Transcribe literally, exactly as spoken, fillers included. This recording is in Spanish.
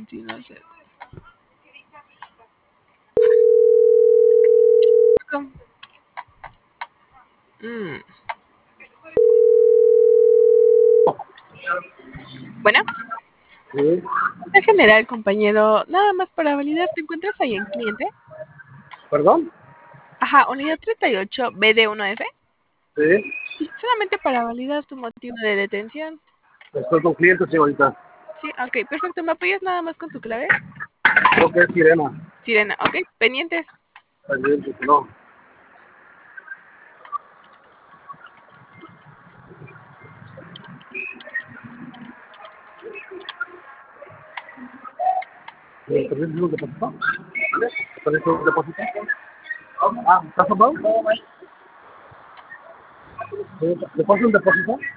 veintiuno cero. Mm. Bueno, Sí, en general, compañero, nada más para validar, ¿te encuentras ahí en cliente? perdón. Ajá, unidad treinta y ocho B D uno F. Sí, Sí, solamente para validar tu motivo de detención. estoy con clientes, señorita. Sí, ok, perfecto. ¿Me apoyas nada más con tu clave? Creo que es sirena. Sirena, ok, pendientes. Pendientes, no. ¿Me permites un depósito? ¿Me permites un depósito? Ah, ¿estás ocupado? ¿Le paso un depósito?